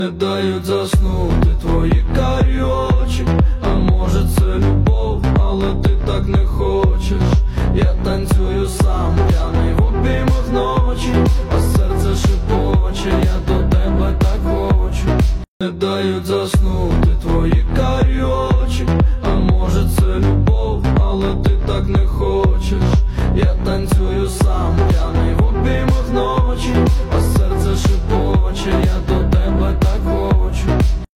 Не дають заснути твої карі очі. А може це любов, але ти так не хочеш. Я танцюю сам, п'яний в обіймах ночі, а серце шепоче, я до тебе так хочу. Не дають заснути твої карі очі. А може це любов, але ти так не хочеш. Я танцюю сам,